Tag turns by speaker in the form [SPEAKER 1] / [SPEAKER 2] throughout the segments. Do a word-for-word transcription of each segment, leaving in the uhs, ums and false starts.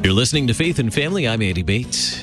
[SPEAKER 1] You're listening to Faith and Family. I'm Andy Bates.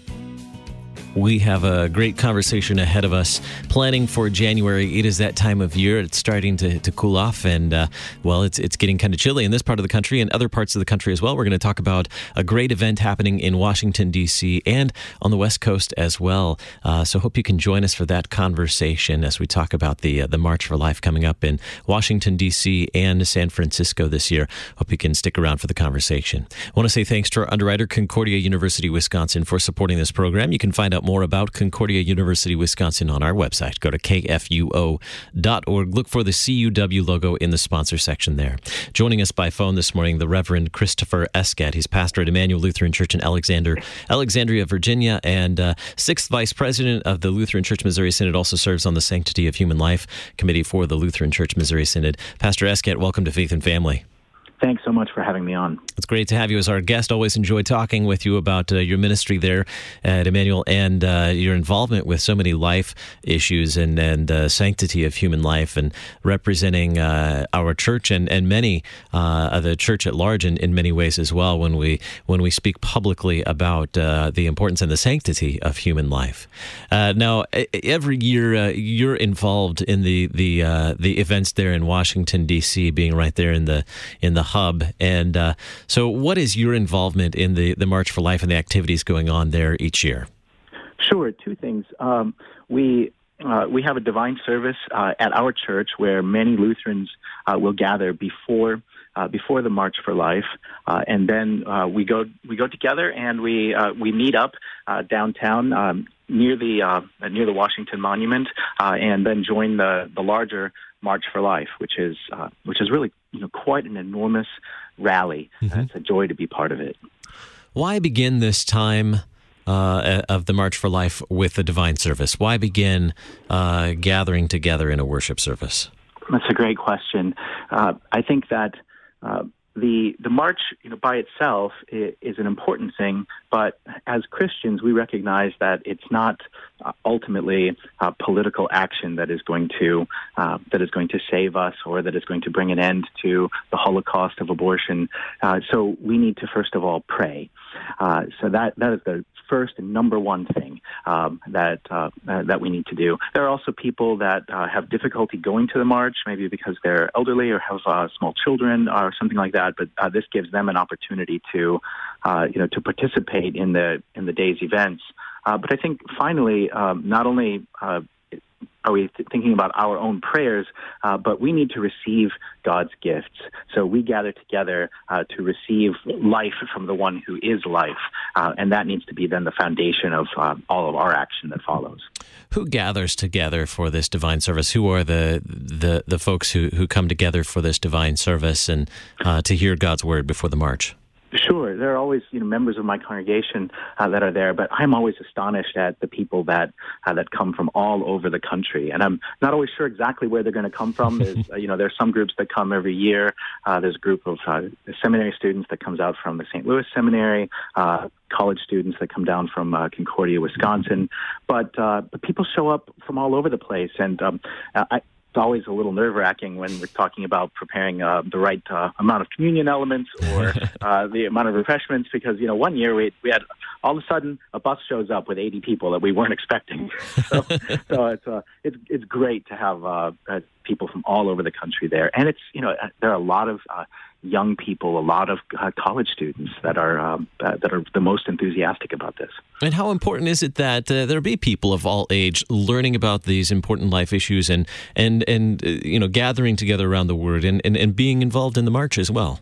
[SPEAKER 1] We have a great conversation ahead of us, planning for January. It is that time of year. It's starting to, to cool off, and, uh, well, it's it's getting kind of chilly in this part of the country and other parts of the country as well. We're going to talk about a great event happening in Washington, D C, and on the West Coast as well. Uh, so hope you can join us for that conversation as we talk about the, uh, the March for Life coming up in Washington, D C, and San Francisco this year. Hope you can stick around for the conversation. I want to say thanks to our underwriter, Concordia University, Wisconsin, for supporting this program. You can find out more about Concordia University, Wisconsin on our website. Go to K F U O dot org. Look for the C U W logo in the sponsor section there. Joining us by phone this morning, the Reverend Christopher Esket. He's pastor at Emmanuel Lutheran Church in Alexander, Alexandria, Virginia, and uh, sixth vice president of the Lutheran Church Missouri Synod. Also serves on the Sanctity of Human Life Committee for the Lutheran Church Missouri Synod. Pastor Esket, welcome to Faith and Family.
[SPEAKER 2] Thanks so much for having me on.
[SPEAKER 1] It's great to have you as our guest. Always enjoy talking with you about uh, your ministry there at Emmanuel and uh, your involvement with so many life issues and, and uh, sanctity of human life, and representing uh, our church and, and many uh, the church at large in, in many ways as well when we when we speak publicly about uh, the importance and the sanctity of human life. Uh, now, every year uh, you're involved in the the uh, the events there in Washington, D C, being right there in the in the hub. And uh, so what is your involvement in the, the March for Life and the activities going on there each year?
[SPEAKER 2] Sure, two things. Um, we uh, we have a divine service uh, at our church where many Lutherans uh, will gather before uh, before the March for Life, uh, and then uh, we go we go together and we uh, we meet up uh, downtown um, near the uh, near the Washington Monument, uh, and then join the the larger March for Life, which is uh, which is really you know quite an enormous rally. Mm-hmm. Uh, it's a joy to be part of it.
[SPEAKER 1] Why begin this time uh, of the March for Life with the divine service? Why begin uh, gathering together in a worship service?
[SPEAKER 2] That's a great question. Uh, I think that uh, the the march, you know, by itself is, is an important thing, but as Christians, we recognize that it's not uh, ultimately uh, political action that is going to uh, that is going to save us, or that is going to bring an end to the Holocaust of abortion. Uh, so we need to first of all pray. Uh, so that that is the first and number one thing um, that uh, uh, that we need to do. There are also people that uh, have difficulty going to the march, maybe because they're elderly or have uh, small children or something like that. But uh, this gives them an opportunity to, uh, you know, to participate in the in the day's events. Uh, but I think finally, um, not only uh, are we th- thinking about our own prayers, uh, but we need to receive God's gifts. So we gather together uh, to receive life from the one who is life, uh, and that needs to be then the foundation of uh, all of our action that follows.
[SPEAKER 1] Who gathers together for this divine service? Who are the the, the folks who, who come together for this divine service and uh, to hear God's word before the march?
[SPEAKER 2] Sure. There are always, you know, members of my congregation uh, that are there, but I'm always astonished at the people that uh, that come from all over the country, and I'm not always sure exactly where they're going to come from. There's, uh, you know, there's some groups that come every year. Uh, there's a group of uh, seminary students that comes out from the Saint Louis Seminary, uh, college students that come down from uh, Concordia, Wisconsin, but uh, but people show up from all over the place, and um, I. It's always a little nerve-wracking when we're talking about preparing uh, the right uh, amount of communion elements or uh, the amount of refreshments, because, you know, one year we we had all of a sudden a bus shows up with eighty people that we weren't expecting. So, so it's uh, it's it's great to have uh, uh, people from all over the country there, and it's you know there are a lot of uh, young people, a lot of uh, college students that are um, uh, that are the most enthusiastic about this.
[SPEAKER 1] And how important is it that uh, there be people of all age learning about these important life issues and and and uh, you know gathering together around the Word and, and, and being involved in the march as well?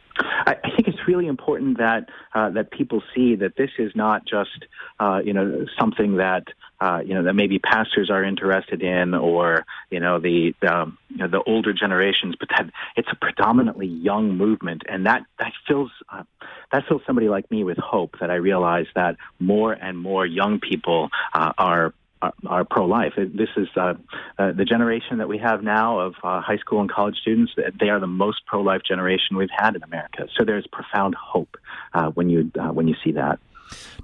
[SPEAKER 2] I, I think it's really important that uh, that people see that this is not just uh, you know something that uh, you know that maybe pastors are interested in, or you know the um, you know, the older generations, but that it's a predominantly young movement, and that that fills uh, that fills somebody like me with hope. That I realize that more and more young people uh, are. Are, are pro-life. This is uh, uh, the generation that we have now of uh, high school and college students. They are the most pro-life generation we've had in America. So there's profound hope uh, when you uh, when you see that.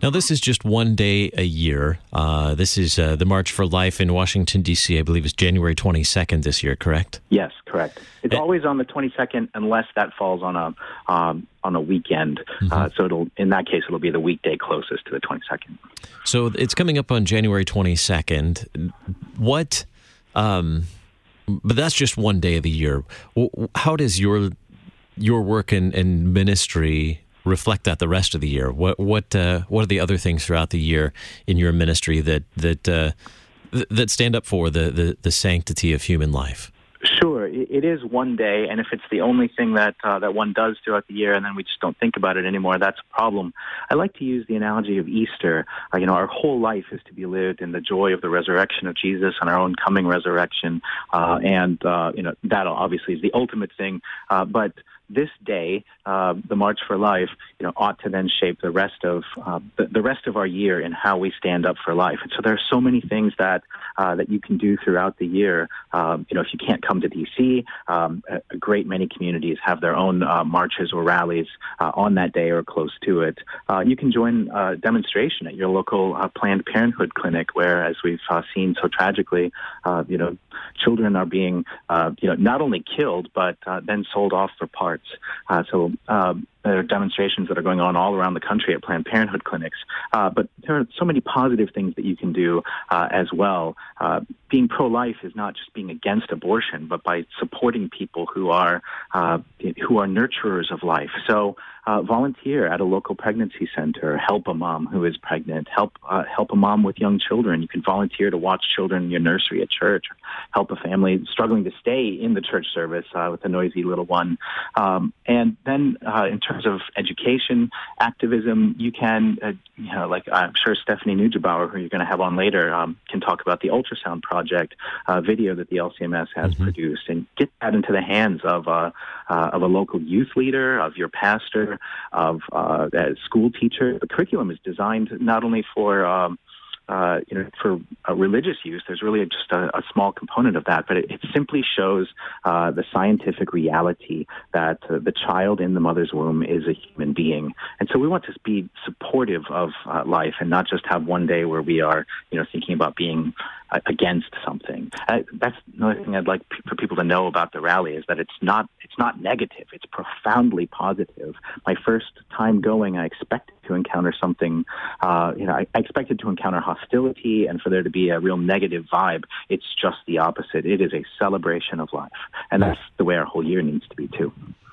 [SPEAKER 1] Now, this is just one day a year. Uh, this is uh, the March for Life in Washington, D C I believe it's January twenty-second this year, correct?
[SPEAKER 2] Yes, correct. It's
[SPEAKER 1] Uh,
[SPEAKER 2] always on the twenty-second unless that falls on a um, on a weekend.
[SPEAKER 1] Mhm.
[SPEAKER 2] Uh, so it'll in that case, it'll be the weekday closest to the twenty-second.
[SPEAKER 1] So it's coming up on January twenty-second. What, um, but that's just one day of the year. W- How does your your work and, and ministry reflect that the rest of the year? What what uh, what are the other things throughout the year in your ministry that that uh, th- that stand up for the, the, the sanctity of human life?
[SPEAKER 2] Sure, it it is one day, and if it's the only thing that uh, that one does throughout the year, and then we just don't think about it anymore, that's a problem. I like to use the analogy of Easter. Uh, you know, our whole life is to be lived in the joy of the resurrection of Jesus and our own coming resurrection, uh, and uh, you know that obviously is the ultimate thing. Uh, but this day, uh, the March for Life, you know, ought to then shape the rest of uh, the, the rest of our year in how we stand up for life. And so there are so many things that uh, that you can do throughout the year. Um, you know, if you can't come to D C, um, a, a great many communities have their own uh, marches or rallies uh, on that day or close to it. Uh, you can join a demonstration at your local uh, Planned Parenthood clinic, where, as we've uh, seen so tragically, uh, you know, children are being, uh, you know, not only killed but uh, then sold off for parts. Uh, so um, there are demonstrations that are going on all around the country at Planned Parenthood clinics. Uh, but there are so many positive things that you can do uh, as well. Uh, being pro-life is not just being against abortion, but by supporting people who are uh, who are nurturers of life. So uh, volunteer at a local pregnancy center. Help a mom who is pregnant. Help uh, help a mom with young children. You can volunteer to watch children in your nursery at church. Help a family struggling to stay in the church service uh, with a noisy little one. Um, and then uh, in terms of education, activism, you can, uh, you know, like I'm sure Stephanie Neugebauer, who you're going to have on later, um, can talk about the Ultrasound Project uh, video that the L C M S has mm-hmm. produced, and get that into the hands of, uh, uh, of a local youth leader, of your pastor, of uh, a school teacher. The curriculum is designed not only for um, Uh, you know, for uh, religious use, there's really just a, a small component of that, but it, it simply shows uh, the scientific reality that uh, the child in the mother's womb is a human being. And so we want to be supportive of uh, life and not just have one day where we are, you know, thinking about being uh, against something. Uh, that's another thing I'd like p- for people to know about the rally is that it's not it's not negative. It's profoundly positive. My first time going, I expected to encounter something, uh, you know, I, I expected to encounter hostility and for there to be a real negative vibe. It's just the opposite. It is a celebration of life. And that's the way our whole year needs to be too.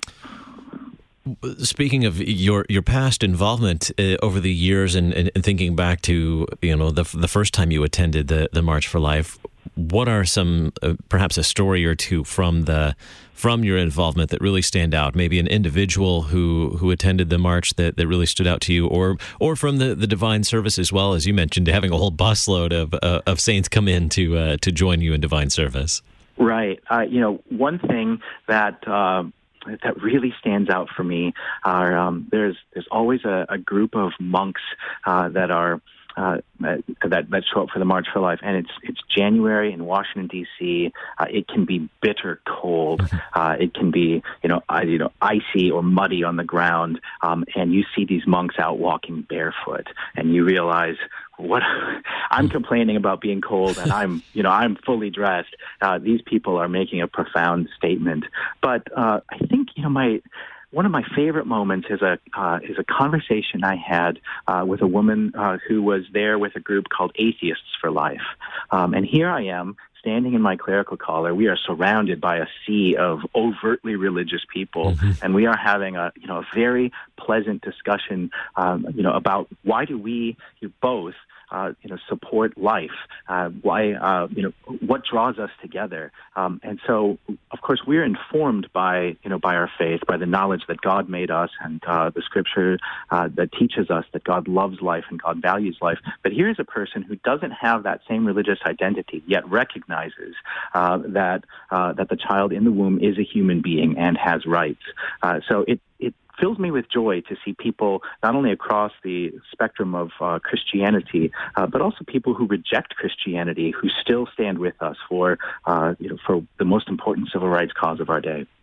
[SPEAKER 1] Speaking of your your past involvement uh, over the years and, and, and thinking back to, you know, the the first time you attended the, the March for Life, what are some, uh, perhaps a story or two from the from your involvement that really stand out? Maybe an individual who, who attended the march that, that really stood out to you, or or from the, the divine service as well, as you mentioned, having a whole busload of uh, of saints come in to uh, to join you in divine service.
[SPEAKER 2] Right. Uh, you know, one thing that uh, that really stands out for me are um, there's there's always a, a group of monks uh, that are. Uh, that that show up for the March for Life, and it's it's January in Washington D C. Uh, it can be bitter cold. Uh, it can be you know uh, you know icy or muddy on the ground, um, and you see these monks out walking barefoot, and you realize what I'm complaining about being cold, and I'm you know I'm fully dressed. Uh, these people are making a profound statement, but uh, I think you know my. One of my favorite moments is a uh, is a conversation I had uh, with a woman uh, who was there with a group called Atheists for Life. Um, and here I am, standing in my clerical collar. We are surrounded by a sea of overtly religious people, mm-hmm. and we are having a you know a very pleasant discussion, um, you know, about why do we you both. Uh, you know, support life. Uh, why, uh, you know, what draws us together? Um, and so, of course, we're informed by, you know, by our faith, by the knowledge that God made us, and uh, the Scripture uh, that teaches us that God loves life and God values life. But here's a person who doesn't have that same religious identity, yet recognizes uh, that uh, that the child in the womb is a human being and has rights. Uh, so it it. fills me with joy to see people not only across the spectrum of uh, Christianity, uh, but also people who reject Christianity, who still stand with us for, uh, you know, for the most important civil rights cause of our day.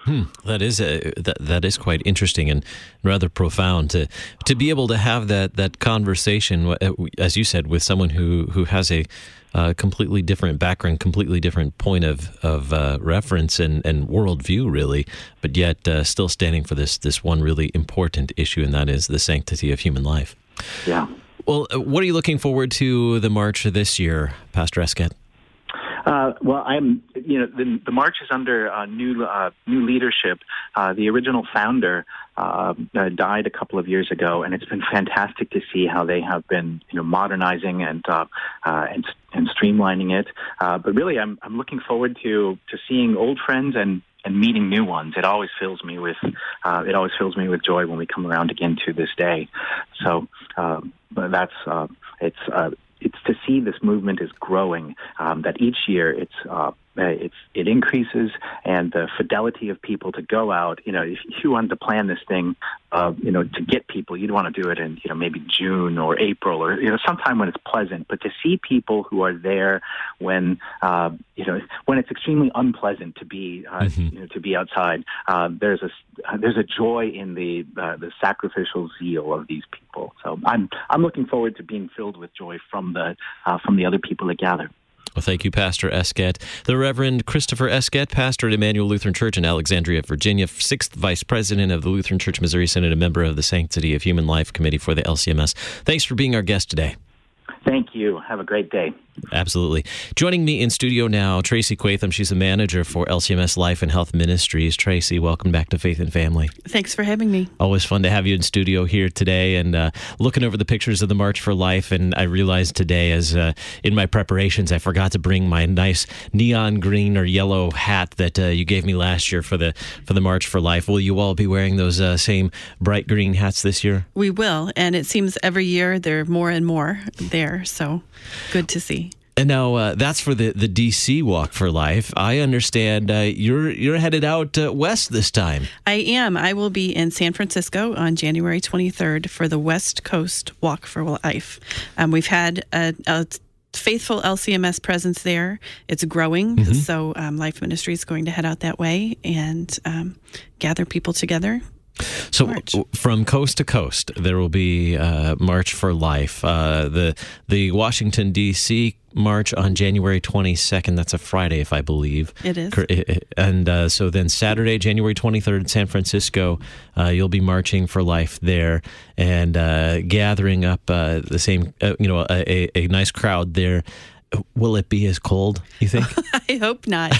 [SPEAKER 1] Hmm, that is a, that that is quite interesting and rather profound to to be able to have that that conversation, as you said, with someone who who has a uh, completely different background, completely different point of of uh, reference and and worldview, really, but yet uh, still standing for this this one really important issue, and that is the sanctity of human life.
[SPEAKER 2] Yeah.
[SPEAKER 1] Well, what are you looking forward to the march this year, Pastor Esquet?
[SPEAKER 2] Uh, well, I'm, you know, the, the march is under uh, new uh, new leadership. Uh, the original founder uh, uh, died a couple of years ago, and it's been fantastic to see how they have been, you know, modernizing and uh, uh, and and streamlining it. Uh, but really, I'm I'm looking forward to to seeing old friends and. and meeting new ones. It always fills me with uh, it always fills me with joy when we come around again to this day. So uh, that's uh, it's uh, it's to see this movement is growing. Um, that each year it's uh, it's it increases, and the fidelity of people to go out. You know, if you wanted to plan this thing, uh, you know, to get people, you'd want to do it in you know maybe June or April or you know sometime when it's pleasant. But to see people who are there when uh, you know when it's extremely unpleasant to be uh, mm-hmm. you know to be outside, uh, there's a uh, there's a joy in the uh, the sacrificial zeal of these people. So I'm I'm looking forward to being filled with joy from the uh, from the other people that gather.
[SPEAKER 1] Well, thank you, Pastor Esquet. The Reverend Christopher Esquet, pastor at Emmanuel Lutheran Church in Alexandria, Virginia, sixth Vice President of the Lutheran Church Missouri Synod, a member of the Sanctity of Human Life Committee for the L C M S. Thanks for being our guest today.
[SPEAKER 2] Thank you. Have a great day.
[SPEAKER 1] Absolutely. Joining me in studio now, Tracy Quatham. She's the manager for L C M S Life and Health Ministries. Tracy, welcome back to Faith and Family.
[SPEAKER 3] Thanks for having me.
[SPEAKER 1] Always fun to have you in studio here today, and uh, looking over the pictures of the March for Life. And I realized today, as uh, in my preparations, I forgot to bring my nice neon green or yellow hat that uh, you gave me last year for the for the March for Life. Will you all be wearing those uh, same bright green hats this year?
[SPEAKER 3] We will, and it seems every year there are more and more there. So good to see.
[SPEAKER 1] And now uh, that's for the, the D C Walk for Life. I understand uh, you're you're headed out uh, west this time.
[SPEAKER 3] I am. I will be in San Francisco on January twenty-third for the West Coast Walk for Life. Um, we've had a, a faithful L C M S presence there. It's growing, mm-hmm. so um, Life Ministry is going to head out that way and um, gather people together.
[SPEAKER 1] So
[SPEAKER 3] March.
[SPEAKER 1] From coast to coast, there will be uh, March for Life. Uh, the the Washington, D C March on January twenty-second. That's a Friday, if I believe.
[SPEAKER 3] It is.
[SPEAKER 1] And uh, so then Saturday, January twenty-third in San Francisco, uh, you'll be marching for life there and uh, gathering up uh, the same, uh, you know, a, a, a nice crowd there. Will it be as cold, you think?
[SPEAKER 3] I hope not.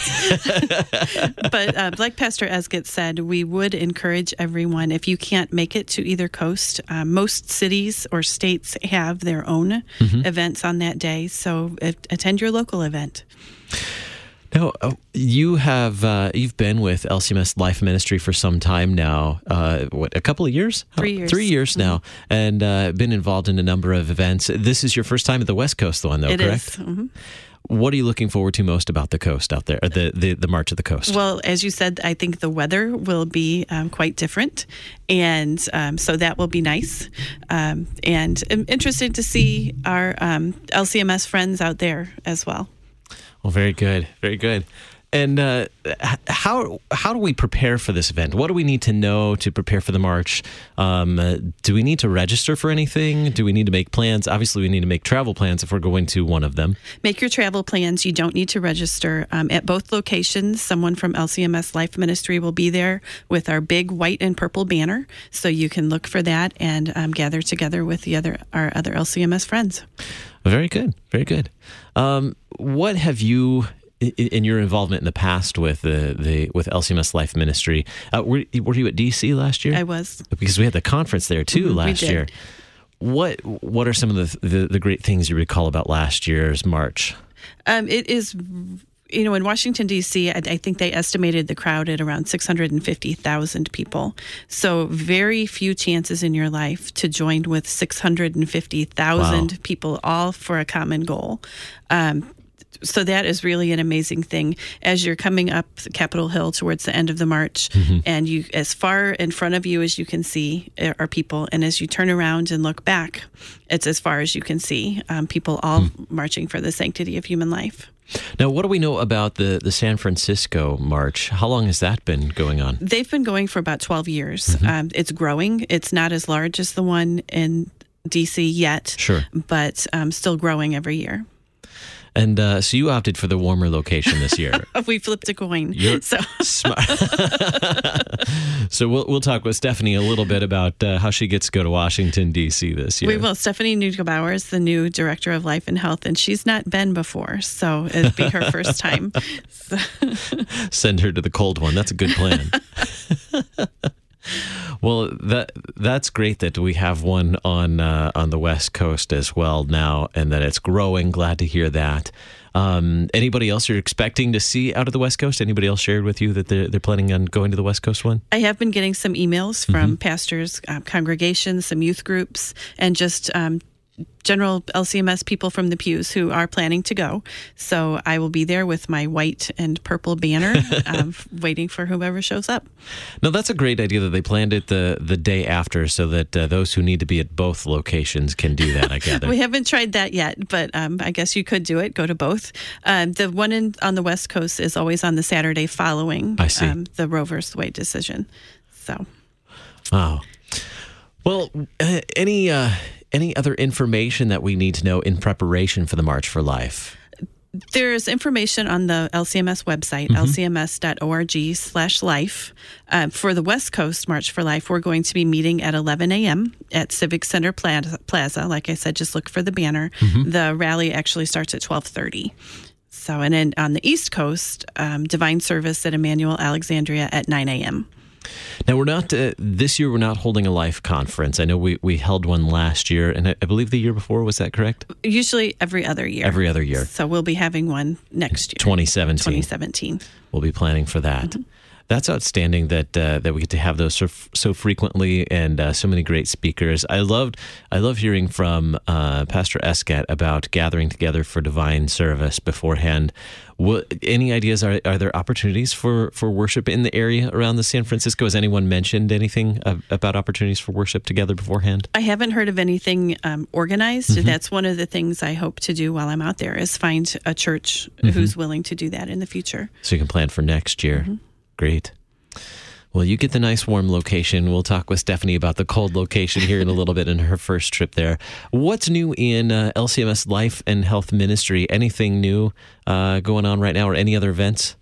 [SPEAKER 3] But uh, like Pastor Esquet said, we would encourage everyone, if you can't make it to either coast, uh, most cities or states have their own mm-hmm. events on that day. So if, attend your local event.
[SPEAKER 1] Now, uh, you have uh, you've been with L C M S Life Ministry for some time now. Uh, what, a couple of years?
[SPEAKER 3] Three years.
[SPEAKER 1] Three years mm-hmm. now, and uh, been involved in a number of events. This is your first time at the West Coast, though, though,
[SPEAKER 3] it
[SPEAKER 1] correct?
[SPEAKER 3] It is. Mm-hmm.
[SPEAKER 1] What are you looking forward to most about the coast out there, or the, the, the March of the Coast?
[SPEAKER 3] Well, as you said, I think the weather will be um, quite different, and um, so that will be nice. Um, and I'm interested to see our um, L C M S friends out there as well.
[SPEAKER 1] Well, very good, very good. And uh, how how do we prepare for this event? What do we need to know to prepare for the march? Um, uh, do we need to register for anything? Do we need to make plans? Obviously, we need to make travel plans if we're going to one of them.
[SPEAKER 3] Make your travel plans. You don't need to register. Um, at both locations, someone from L C M S Life Ministry will be there with our big white and purple banner, so you can look for that and um, gather together with the other our other L C M S friends.
[SPEAKER 1] Very good, very good. Um, what have you, in your involvement in the past with the, the with L C M S Life Ministry, uh, were, were you at D C last year?
[SPEAKER 3] I was,
[SPEAKER 1] because we had the conference there too mm-hmm, last year. What what are some of the, the the great things you recall about last year's March?
[SPEAKER 3] Um, it is. You know, in Washington, D C, I, I think they estimated the crowd at around six hundred fifty thousand people. So very few chances in your life to join with six hundred fifty thousand wow. people, all for a common goal. Um, so that is really an amazing thing. As you're coming up Capitol Hill towards the end of the march, mm-hmm. and you, as far in front of you as you can see are people, and as you turn around and look back, it's as far as you can see, um, people all mm. marching for the sanctity of human life.
[SPEAKER 1] Now, what do we know about the, the San Francisco March? How long has that been going on?
[SPEAKER 3] They've been going for about twelve years. Mm-hmm. Um, it's growing. It's not as large as the one in D C yet,
[SPEAKER 1] sure,
[SPEAKER 3] but um, still growing every year.
[SPEAKER 1] And uh, so you opted for the warmer location this year.
[SPEAKER 3] We flipped a coin.
[SPEAKER 1] You're
[SPEAKER 3] so
[SPEAKER 1] smart. So we'll we'll talk with Stephanie a little bit about uh, how she gets to go to Washington, D C this year.
[SPEAKER 3] We will. Stephanie Neubauer is the new Director of Life and Health, and she's not been before, so it'll be her first time. So.
[SPEAKER 1] Send her to the cold one. That's a good plan. Well, that that's great that we have one on uh, on the West Coast as well now, and that it's growing. Glad to hear that. Um, anybody else you're expecting to see out of the West Coast? Anybody else shared with you that they're, they're planning on going to the West Coast one?
[SPEAKER 3] I have been getting some emails from mm-hmm. pastors, uh, congregations, some youth groups, and just um, general L C M S people from the pews who are planning to go. So I will be there with my white and purple banner, um, waiting for whoever shows up.
[SPEAKER 1] No, that's a great idea that they planned it the, the day after so that uh, those who need to be at both locations can do that, I gather.
[SPEAKER 3] We haven't tried that yet, but um, I guess you could do it, go to both. Um, the one in, on the West Coast is always on the Saturday following
[SPEAKER 1] I see.
[SPEAKER 3] Um, the Roe versus Wade decision. So,
[SPEAKER 1] wow. Well, uh, any... Uh, Any other information that we need to know in preparation for the March for Life?
[SPEAKER 3] There's information on the L C M S website, mm-hmm. l c m s dot org slash life. Uh, for the West Coast March for Life, we're going to be meeting at eleven a.m. at Civic Center Plaza. Like I said, just look for the banner. Mm-hmm. The rally actually starts at twelve thirty. So, and then on the East Coast, um, Divine Service at Emmanuel Alexandria at nine a.m.
[SPEAKER 1] Now, we're not, uh, this year, we're not holding a Life conference. I know we, we held one last year, and I, I believe the year before, was that correct?
[SPEAKER 3] Usually every other year.
[SPEAKER 1] Every other year.
[SPEAKER 3] So we'll be having one next year.
[SPEAKER 1] twenty seventeen.
[SPEAKER 3] twenty seventeen.
[SPEAKER 1] We'll be planning for that. Mm-hmm. That's outstanding that uh, that we get to have those so, so frequently and uh, so many great speakers. I loved I love hearing from uh, Pastor Escat about gathering together for divine service beforehand. What, any ideas? Are are there opportunities for, for worship in the area around the San Francisco? Has anyone mentioned anything about opportunities for worship together beforehand?
[SPEAKER 3] I haven't heard of anything um, organized. Mm-hmm. That's one of the things I hope to do while I'm out there is find a church mm-hmm. who's willing to do that in the future.
[SPEAKER 1] So you can plan for next year. Mm-hmm. Great. Well, you get the nice warm location. We'll talk with Stephanie about the cold location here in a little bit in her first trip there. What's new in uh, L C M S Life and Health Ministry? Anything new uh, going on right now or any other events?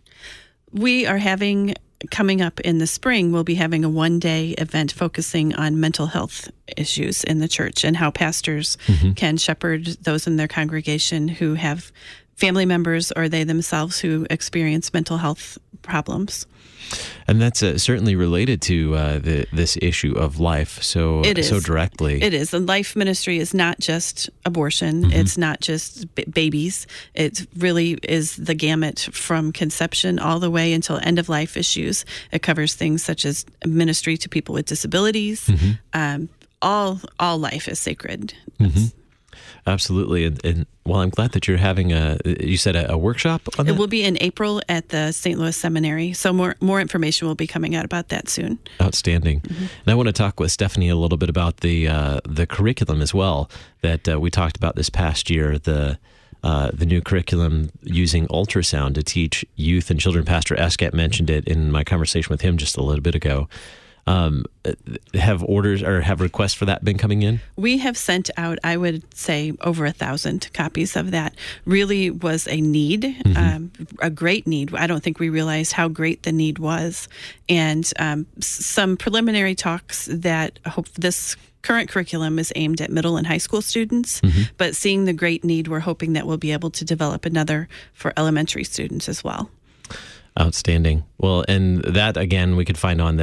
[SPEAKER 3] We are having, coming up in the spring, we'll be having a one-day event focusing on mental health issues in the church and how pastors mm-hmm. can shepherd those in their congregation who have family members or they themselves who experience mental health problems.
[SPEAKER 1] And that's uh, certainly related to uh, the, this issue of life so
[SPEAKER 3] it is.
[SPEAKER 1] so directly.
[SPEAKER 3] It is. The life ministry is not just abortion. Mm-hmm. It's not just b- babies. It really is the gamut from conception all the way until end-of-life issues. It covers things such as ministry to people with disabilities. Mm-hmm. Um, all all life is sacred.
[SPEAKER 1] Mm-hmm. Absolutely. And, and well, I'm glad that you're having a, you said a, a workshop on that?
[SPEAKER 3] It will be in April at the Saint Louis Seminary. So more more information will be coming out about that soon.
[SPEAKER 1] Outstanding. Mm-hmm. And I want to talk with Stephanie a little bit about the uh, the curriculum as well that uh, we talked about this past year, the uh, the new curriculum using ultrasound to teach youth and children. Pastor Escat mentioned it in my conversation with him just a little bit ago. Um, have orders or have requests for that been coming in?
[SPEAKER 3] We have sent out, I would say, over a thousand copies of that. Really was a need, mm-hmm. um, a great need. I don't think we realized how great the need was. And um, some preliminary talks that hope this current curriculum is aimed at middle and high school students, mm-hmm. but seeing the great need, we're hoping that we'll be able to develop another for elementary students as well.
[SPEAKER 1] Outstanding. Well, and that, again, we could find on the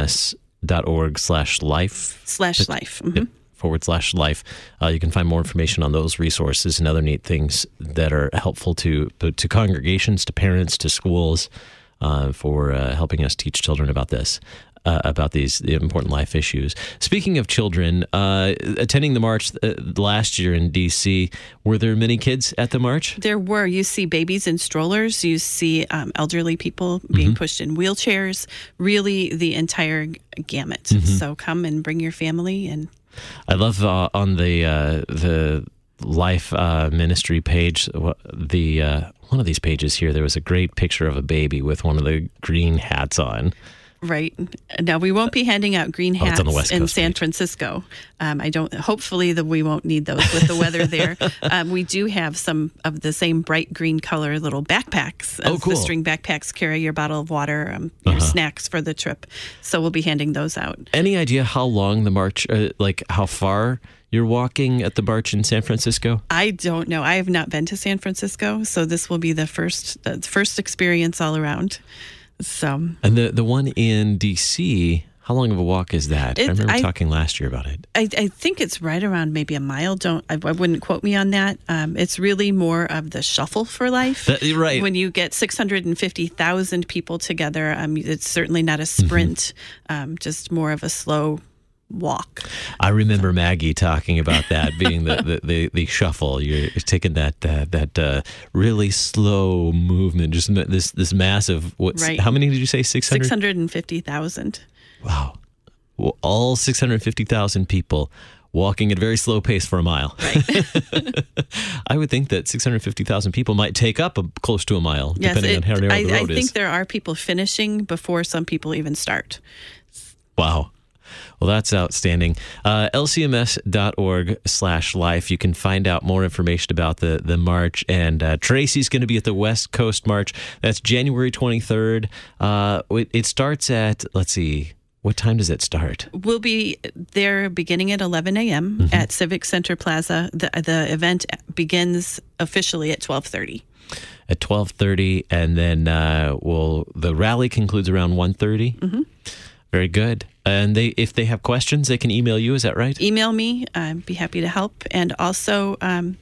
[SPEAKER 1] lcms.org slash life.
[SPEAKER 3] Slash life. Mm-hmm.
[SPEAKER 1] Yep, forward slash life. Uh, you can find more information on those resources and other neat things that are helpful to to congregations, to parents, to schools uh, for uh, helping us teach children about this. uh, about these the important life issues. Speaking of children, uh, attending the march uh, last year in D C, were there many kids at the march?
[SPEAKER 3] There were. You see babies in strollers. You see um, elderly people being mm-hmm. pushed in wheelchairs. Really, the entire gamut. Mm-hmm. So come and bring your family. And
[SPEAKER 1] I love uh, on the uh, the Life uh, Ministry page, the uh, one of these pages here, there was a great picture of a baby with one of the green hats on.
[SPEAKER 3] Right. Now, we won't be handing out green hats
[SPEAKER 1] oh, on the West
[SPEAKER 3] in
[SPEAKER 1] Coast
[SPEAKER 3] San
[SPEAKER 1] page.
[SPEAKER 3] Francisco. Um, I don't. Hopefully, that we won't need those with the weather there. Um, we do have some of the same bright green color little backpacks.
[SPEAKER 1] Oh, cool.
[SPEAKER 3] The string backpacks carry your bottle of water, um, your
[SPEAKER 1] uh-huh.
[SPEAKER 3] snacks for the trip. So we'll be handing those out.
[SPEAKER 1] Any idea how long the march, uh, like how far you're walking at the march in San Francisco?
[SPEAKER 3] I don't know. I have not been to San Francisco, so this will be the first the first experience all around. So,
[SPEAKER 1] and the the one in D C, how long of a walk is that?
[SPEAKER 3] It,
[SPEAKER 1] I remember
[SPEAKER 3] I,
[SPEAKER 1] talking last year about it.
[SPEAKER 3] I, I think it's right around maybe a mile. Don't I, I wouldn't quote me on that. Um, it's really more of the shuffle for life.
[SPEAKER 1] That, right.
[SPEAKER 3] When you get six hundred fifty thousand people together, um, it's certainly not a sprint. Mm-hmm. Um, just more of a slow walk.
[SPEAKER 1] I remember Maggie talking about that being the, the, the, the shuffle. You're taking that uh, that uh, really slow movement, just this this massive. What's,
[SPEAKER 3] right.
[SPEAKER 1] How many did you say? Six hundred.
[SPEAKER 3] Six hundred and fifty thousand.
[SPEAKER 1] Wow, well, all six hundred fifty thousand people walking at a very slow pace for a mile.
[SPEAKER 3] Right.
[SPEAKER 1] I would think that six hundred fifty thousand people might take up a, close to a mile,
[SPEAKER 3] yes,
[SPEAKER 1] depending
[SPEAKER 3] it,
[SPEAKER 1] on how narrow
[SPEAKER 3] I,
[SPEAKER 1] the road
[SPEAKER 3] I
[SPEAKER 1] is.
[SPEAKER 3] I think there are people finishing before some people even start.
[SPEAKER 1] Wow. Well, that's outstanding. Uh, L C M S dot org slash life. You can find out more information about the, the march. And uh, Tracy's going to be at the West Coast March. That's January twenty-third. Uh, it, it starts at, let's see, what time does it start?
[SPEAKER 3] We'll be there beginning at eleven a.m. Mm-hmm. at Civic Center Plaza. The, the event begins officially at twelve thirty.
[SPEAKER 1] At twelve thirty, and then uh, we'll, the rally concludes around one thirty. Mm-hmm. Very good. And they, if they have questions, they can email you. Is that right?
[SPEAKER 3] Email me. I'd be happy to help. And also um,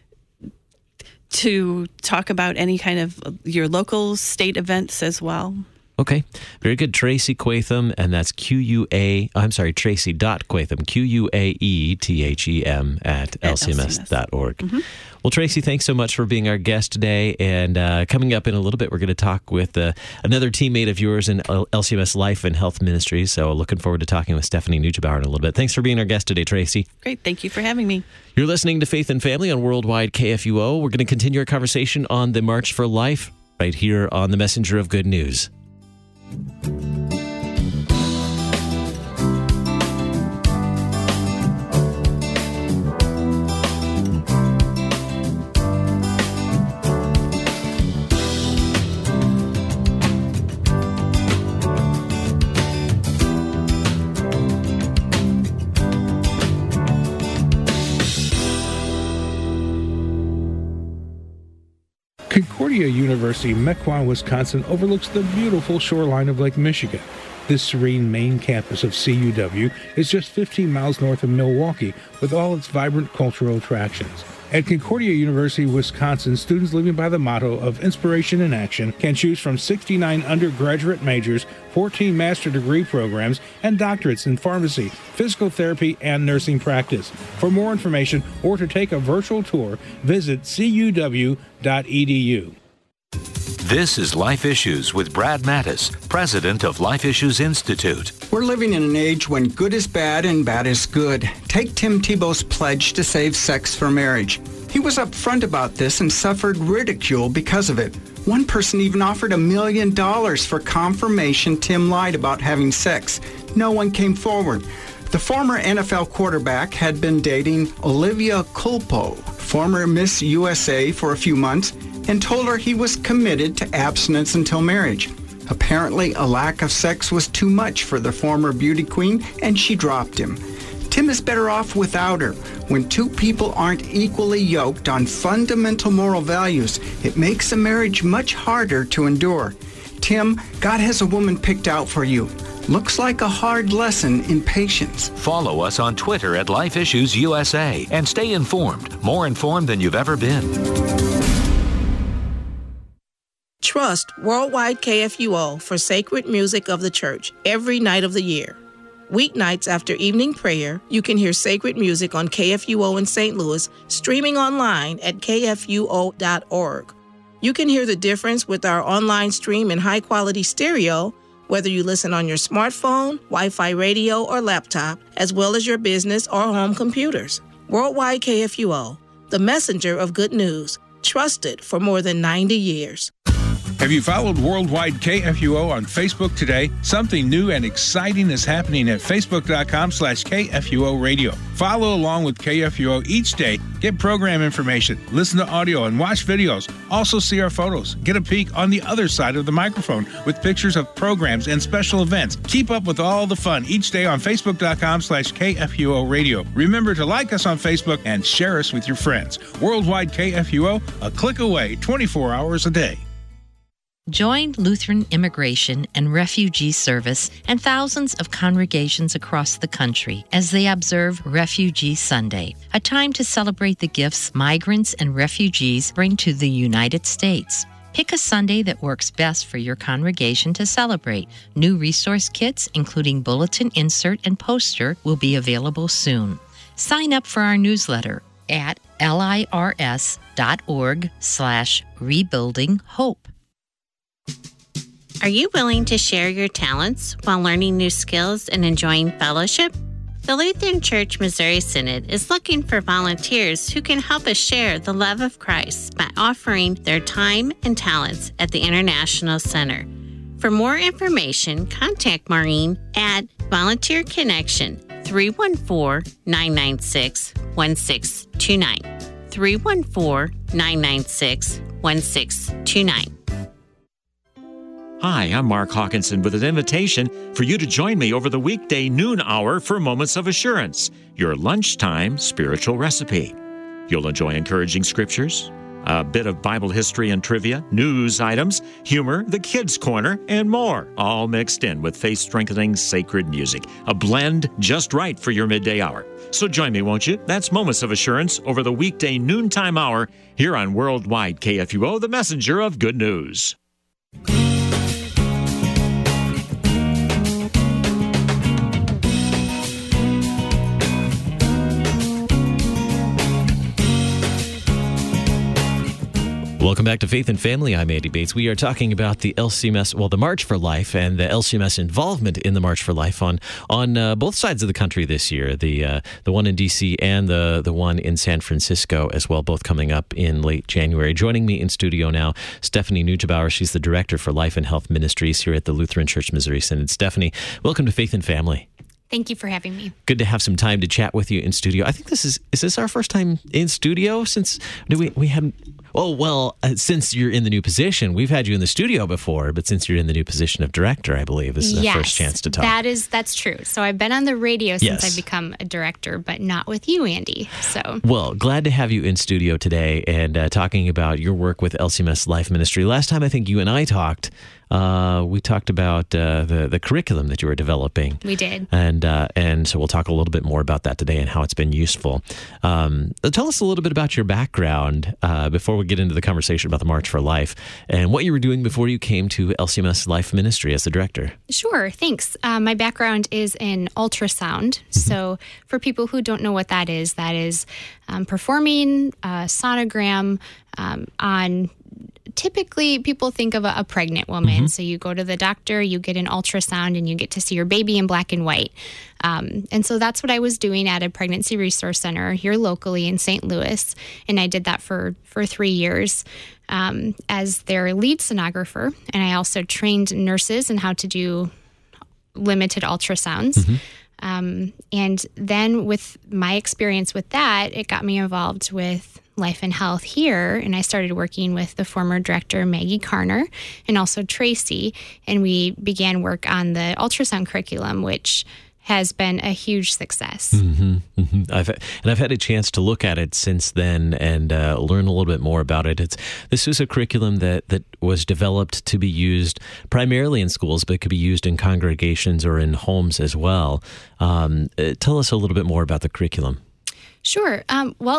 [SPEAKER 3] to talk about any kind of your local state events as well.
[SPEAKER 1] Okay. Very good. Tracy Quaithem, and that's Q U A, I'm sorry, Tracy dot Quaithem, Q U A E T H E M at L C M S dot org. Mm-hmm. Well, Tracy, thanks so much for being our guest today. And uh, coming up in a little bit, we're going to talk with uh, another teammate of yours in L C M S Life and Health Ministries. So looking forward to talking with Stephanie Neugebauer in a little bit. Thanks for being our guest today, Tracy.
[SPEAKER 3] Great. Thank you for having me.
[SPEAKER 1] You're listening to Faith and Family on Worldwide K F U O. We're going to continue our conversation on the March for Life right here on the Messenger of Good News.
[SPEAKER 4] Concordia University, Mequon, Wisconsin, overlooks the beautiful shoreline of Lake Michigan. This serene main campus of C U W is just fifteen miles north of Milwaukee, with all its vibrant cultural attractions. At Concordia University, Wisconsin, students living by the motto of inspiration in action can choose from sixty-nine undergraduate majors, fourteen master degree programs, and doctorates in pharmacy, physical therapy, and nursing practice. For more information or to take a virtual tour, visit C U W dot E D U.
[SPEAKER 5] This is Life Issues with Brad Mattis, president of Life Issues Institute.
[SPEAKER 6] We're living in an age when good is bad and bad is good. Take Tim Tebow's pledge to save sex for marriage. He was upfront about this and suffered ridicule because of it. One person even offered a million dollars for confirmation Tim lied about having sex. No one came forward. The former N F L quarterback had been dating Olivia Culpo, former Miss U S A, for a few months, and told her he was committed to abstinence until marriage. Apparently, a lack of sex was too much for the former beauty queen, and she dropped him. Tim is better off without her. When two people aren't equally yoked on fundamental moral values, it makes a marriage much harder to endure. Tim, God has a woman picked out for you. Looks like a hard lesson in patience.
[SPEAKER 5] Follow us on Twitter at Life Issues U S A and stay informed, more informed than you've ever been.
[SPEAKER 7] Trump Trust Worldwide K F U O for sacred music of the church every night of the year. Weeknights after evening prayer, you can hear sacred music on K F U O in Saint Louis, streaming online at K F U O dot org. You can hear the difference with our online stream in high-quality stereo, whether you listen on your smartphone, Wi-Fi radio, or laptop, as well as your business or home computers. Worldwide K F U O, the messenger of good news, trusted for more than ninety years.
[SPEAKER 4] Have you followed Worldwide K F U O on Facebook today? Something new and exciting is happening at facebook.com slash KFUO radio. Follow along with K F U O each day. Get program information, listen to audio, and watch videos. Also see our photos. Get a peek on the other side of the microphone with pictures of programs and special events. Keep up with all the fun each day on facebook.com slash KFUO radio. Remember to like us on Facebook and share us with your friends. Worldwide K F U O, a click away, twenty-four hours a day.
[SPEAKER 8] Join Lutheran Immigration and Refugee Service and thousands of congregations across the country as they observe Refugee Sunday, a time to celebrate the gifts migrants and refugees bring to the United States. Pick a Sunday that works best for your congregation to celebrate. New resource kits, including bulletin insert and poster, will be available soon. Sign up for our newsletter at lirs.org slash rebuilding hope.
[SPEAKER 9] Are you willing to share your talents while learning new skills and enjoying fellowship? The Lutheran Church Missouri Synod is looking for volunteers who can help us share the love of Christ by offering their time and talents at the International Center. For more information, contact Maureen at Volunteer Connection, three one four, nine nine six, one six two nine, three one four, nine nine six, one six two nine.
[SPEAKER 10] Hi, I'm Mark Hawkinson with an invitation for you to join me over the weekday noon hour for Moments of Assurance, your lunchtime spiritual recipe. You'll enjoy encouraging scriptures, a bit of Bible history and trivia, news items, humor, the kids' corner, and more, all mixed in with faith-strengthening sacred music, a blend just right for your midday hour. So join me, won't you? That's Moments of Assurance over the weekday noontime hour here on Worldwide K F U O, the messenger of good news.
[SPEAKER 1] Welcome back to Faith and Family. I'm Andy Bates. We are talking about the L C M S, well, the March for Life, and the L C M S involvement in the March for Life on on uh, both sides of the country this year. The uh, the one in D C and the the one in San Francisco as well, both coming up in late January. Joining me in studio now, Stephanie Neugebauer. She's the Director for Life and Health Ministries here at the Lutheran Church Missouri Synod. Stephanie, welcome to Faith and Family.
[SPEAKER 11] Thank you for having me.
[SPEAKER 1] Good to have some time to chat with you in studio. I think this is, is this our first time in studio since, do we, we haven't, oh, well, uh, since you're in the new position, we've had you in the studio before, but since you're in the new position of director, I believe, this is
[SPEAKER 11] yes,
[SPEAKER 1] the first chance to talk.
[SPEAKER 11] That is, that's true. So I've been on the radio since
[SPEAKER 1] yes.
[SPEAKER 11] I've become a director, but not with you, Andy. So,
[SPEAKER 1] well, glad to have you in studio today and uh, talking about your work with L C M S Life Ministry. Last time I think you and I talked, Uh, we talked about uh, the the curriculum that you were developing.
[SPEAKER 11] We did,
[SPEAKER 1] and uh, and so we'll talk a little bit more about that today and how it's been useful. Um, tell us a little bit about your background uh, before we get into the conversation about the March for Life and what you were doing before you came to L C M S Life Ministry as the director.
[SPEAKER 11] Sure, thanks. Uh, my background is in ultrasound. Mm-hmm. So for people who don't know what that is, that is um, performing a sonogram um, on. Typically, people think of a, a pregnant woman. Mm-hmm. So you go to the doctor, you get an ultrasound, and you get to see your baby in black and white. Um, and so that's what I was doing at a pregnancy resource center here locally in Saint Louis. And I did that for, for three years um, as their lead sonographer. And I also trained nurses in how to do limited ultrasounds. Mm-hmm. Um, and then with my experience with that, it got me involved with Life and Health here, and I started working with the former director, Maggie Carner, and also Tracy, and we began work on the ultrasound curriculum, which has been a huge success.
[SPEAKER 1] Mm-hmm, mm-hmm. I've and I've had a chance to look at it since then and uh, learn a little bit more about it. It's this was a curriculum that that was developed to be used primarily in schools, but it could be used in congregations or in homes as well. Um, uh, tell us a little bit more about the curriculum.
[SPEAKER 11] Sure. Um, well.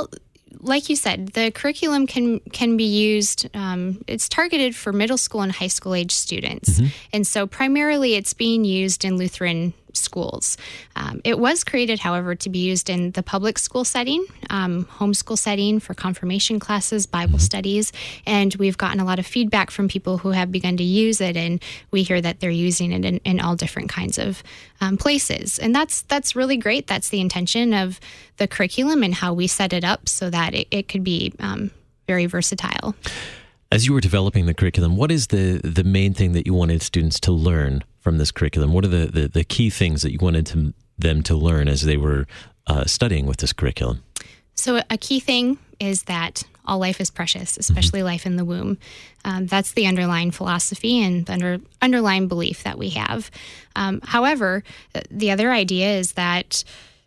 [SPEAKER 11] like you said, the curriculum can can be used. Um, it's targeted for middle school and high school age students, mm-hmm. and so primarily it's being used in Lutheran schools. Um, it was created, however, to be used in the public school setting, um, homeschool setting for confirmation classes, Bible mm-hmm. studies, and we've gotten a lot of feedback from people who have begun to use it, and we hear that they're using it in, in all different kinds of um, places, and that's that's really great. That's the intention of the curriculum and how we set it up so that it, it could be um, very versatile.
[SPEAKER 1] As you were developing the curriculum, what is the, the main thing that you wanted students to learn from this curriculum? What are the, the, the key things that you wanted to, them to learn as they were uh, studying with this curriculum?
[SPEAKER 11] So a key thing is that all life is precious, especially mm-hmm. life in the womb. Um, that's the underlying philosophy and the under, underlying belief that we have. Um, however, the other idea is that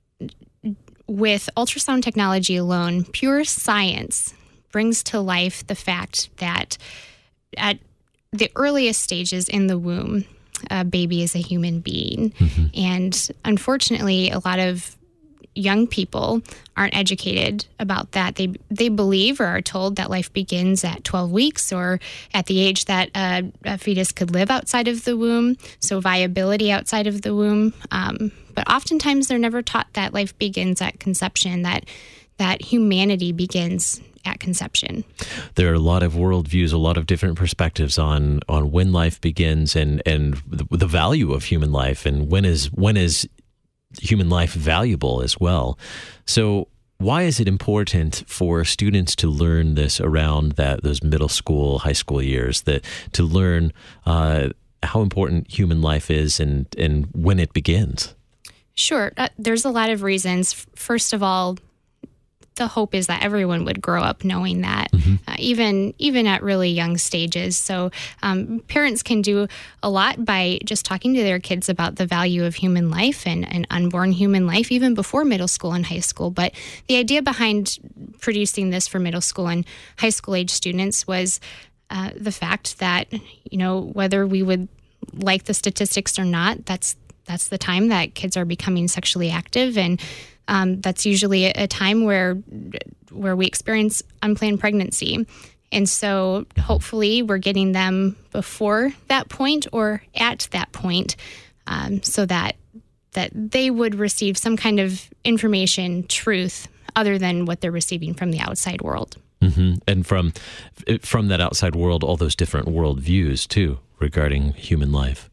[SPEAKER 11] with ultrasound technology alone, pure science brings to life the fact that at the earliest stages in the womb, a baby is a human being. Mm-hmm. And unfortunately, a lot of young people aren't educated about that. They they believe or are told that life begins at twelve weeks or at the age that a, a fetus could live outside of the womb, so viability outside of the womb. Um, but oftentimes they're never taught that life begins at conception, that that humanity begins at conception.
[SPEAKER 1] There are a lot of worldviews, a lot of different perspectives on on when life begins and and the, the value of human life, and when is when is human life valuable as well. So why is it important for students to learn this around that those middle school, high school years, that to learn uh, how important human life is and and when it begins?
[SPEAKER 11] Sure. Uh, there's a lot of reasons. First of all, the hope is that everyone would grow up knowing that, mm-hmm. uh, even even at really young stages. So um, parents can do a lot by just talking to their kids about the value of human life and, and unborn human life, even before middle school and high school. But the idea behind producing this for middle school and high school age students was uh, the fact that, you know, whether we would like the statistics or not, that's that's the time that kids are becoming sexually active, and Um, that's usually a, a time where where we experience unplanned pregnancy. And so hopefully we're getting them before that point or at that point um, so that that they would receive some kind of information, truth, other than what they're receiving from the outside world.
[SPEAKER 1] Mm-hmm. And from from that outside world, all those different worldviews, too, regarding human life.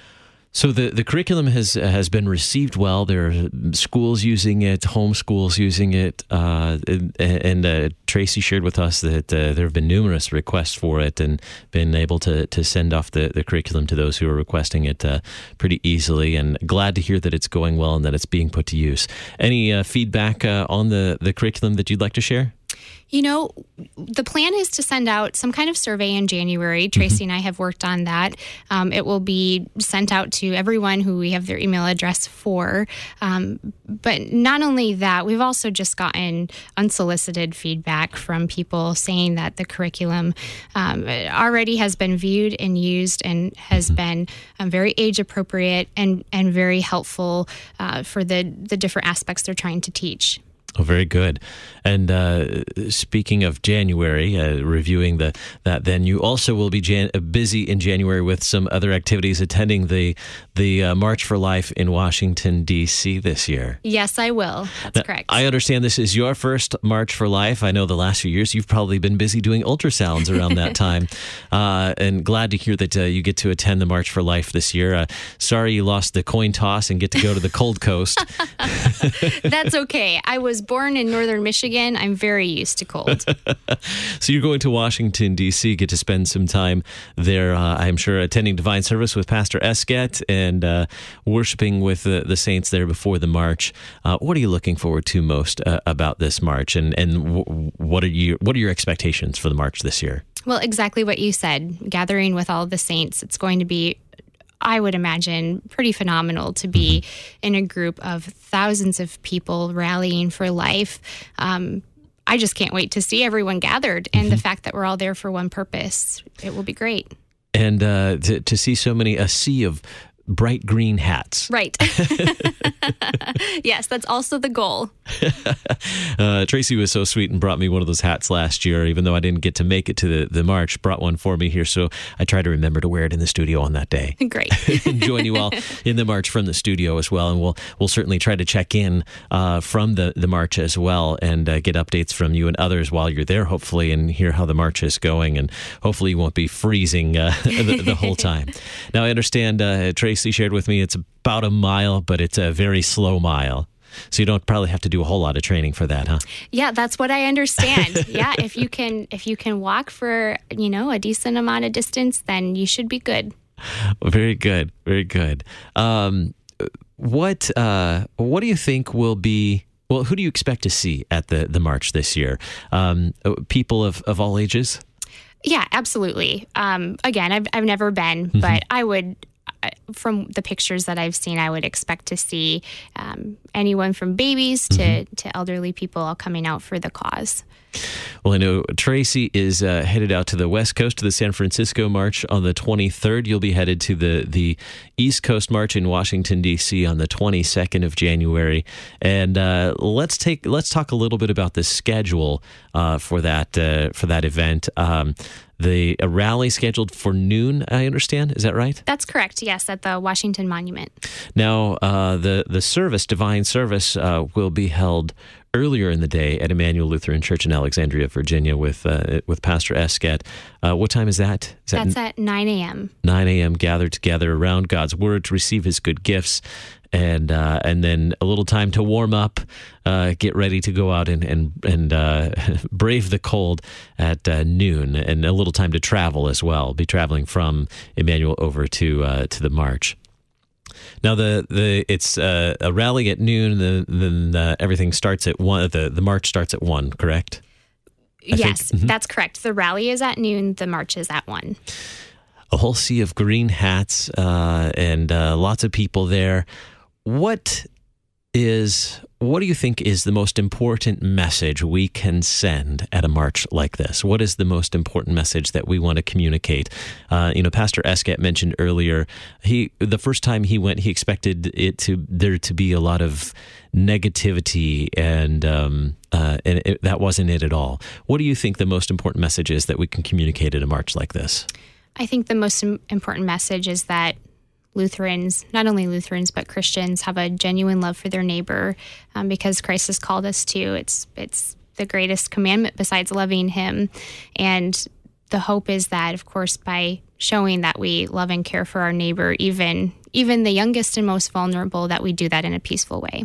[SPEAKER 1] So the, the curriculum has has been received well. There are schools using it, homeschools using it, uh, and, and uh, Tracy shared with us that uh, there have been numerous requests for it and been able to, to send off the, the curriculum to those who are requesting it uh, pretty easily, and glad to hear that it's going well and that it's being put to use. Any uh, feedback uh, on the, the curriculum that you'd like to share?
[SPEAKER 11] You know, the plan is to send out some kind of survey in January. Tracy mm-hmm. and I have worked on that. Um, it will be sent out to everyone who we have their email address for. Um, but not only that, we've also just gotten unsolicited feedback from people saying that the curriculum um, already has been viewed and used and has mm-hmm. been um, very age appropriate and, and very helpful uh, for the, the different aspects they're trying to teach.
[SPEAKER 1] Oh, very good. And uh, speaking of January, uh, reviewing the that, then you also will be jan- busy in January with some other activities, attending the the uh, March for Life in Washington, D C this year.
[SPEAKER 11] Yes, I will. That's now, correct.
[SPEAKER 1] I understand this is your first March for Life. I know the last few years you've probably been busy doing ultrasounds around that time. Uh, and glad to hear that uh, you get to attend the March for Life this year. Uh, sorry you lost the coin toss and get to go to the cold coast.
[SPEAKER 11] That's okay. I was born in northern Michigan. I'm very used to cold.
[SPEAKER 1] So you're going to Washington, D C, get to spend some time there, uh, I'm sure, attending Divine Service with Pastor Esket and uh, worshiping with the, the saints there before the march. Uh, what are you looking forward to most uh, about this march, and, and w- what are you, what are your expectations for the march this year?
[SPEAKER 11] Well, exactly what you said, gathering with all the saints. It's going to be, I would imagine, pretty phenomenal to be mm-hmm. in a group of thousands of people rallying for life. Um, I just can't wait to see everyone gathered, and mm-hmm. the fact that we're all there for one purpose. It will be great.
[SPEAKER 1] And uh, to, to see so many, a sea of bright green hats.
[SPEAKER 11] Right. Yes, that's also the goal.
[SPEAKER 1] uh, Tracy was so sweet and brought me one of those hats last year, even though I didn't get to make it to the, the march, brought one for me here. So I try to remember to wear it in the studio on that day.
[SPEAKER 11] Great.
[SPEAKER 1] Join you all in the march from the studio as well. And we'll we'll certainly try to check in uh, from the, the march as well and uh, get updates from you and others while you're there, hopefully, and hear how the march is going. And hopefully you won't be freezing uh, the, the whole time. Now, I understand uh, Tracy shared with me it's about a mile, but it's a very slow mile. So you don't probably have to do a whole lot of training for that, huh?
[SPEAKER 11] Yeah, that's what I understand. Yeah, if you can if you can walk for, you know, a decent amount of distance, then you should be good.
[SPEAKER 1] Very good. Very good. Um, what uh, what do you think will be, well, who do you expect to see at the, the march this year? Um, people of, of all ages?
[SPEAKER 11] Yeah, absolutely. Um, again, I've, I've never been,
[SPEAKER 1] Mm-hmm.
[SPEAKER 11] but I would, from the pictures that I've seen, I would expect to see um, anyone from babies to, mm-hmm. to elderly people all coming out for the cause.
[SPEAKER 1] Well, I know Tracy is uh, headed out to the West Coast to the San Francisco March on the twenty-third. You'll be headed to the, the East Coast March in Washington, D C on the twenty-second of January. And uh, let's take let's talk a little bit about the schedule uh, for that uh, for that event. Um, the a rally scheduled for noon, I understand. Is that right?
[SPEAKER 11] That's correct. Yes, at the Washington Monument.
[SPEAKER 1] Now, uh, the the service, divine service, uh, will be held earlier in the day at Emmanuel Lutheran Church in Alexandria, Virginia, with uh, with Pastor Esket. Uh, what time is that? Is
[SPEAKER 11] That's
[SPEAKER 1] that
[SPEAKER 11] at nine a.m.
[SPEAKER 1] nine a.m. Gathered together around God's Word to receive His good gifts, and uh, and then a little time to warm up, uh, get ready to go out and and and uh, brave the cold at uh, noon, and a little time to travel as well. Be traveling from Emmanuel over to uh, to the march. Now the the it's uh, a rally at noon. The, then uh, everything starts at one. The the march starts at one. Correct? I
[SPEAKER 11] yes,
[SPEAKER 1] think. Mm-hmm.
[SPEAKER 11] That's correct. The rally is at noon. The march is at one.
[SPEAKER 1] A whole sea of green hats uh, and uh, lots of people there. What is what do you think is the most important message we can send at a march like this? What is the most important message that we want to communicate? Uh, you know, Pastor Esket mentioned earlier, he the first time he went, he expected it to there to be a lot of negativity, and um, uh, and it, that wasn't it at all. What do you think the most important message is that we can communicate at a march like this?
[SPEAKER 11] I think the most important message is that Lutherans, not only Lutherans, but Christians, have a genuine love for their neighbor um, because Christ has called us to. It's it's the greatest commandment besides loving Him. And the hope is that, of course, by showing that we love and care for our neighbor, even even the youngest and most vulnerable, that we do that in a peaceful way.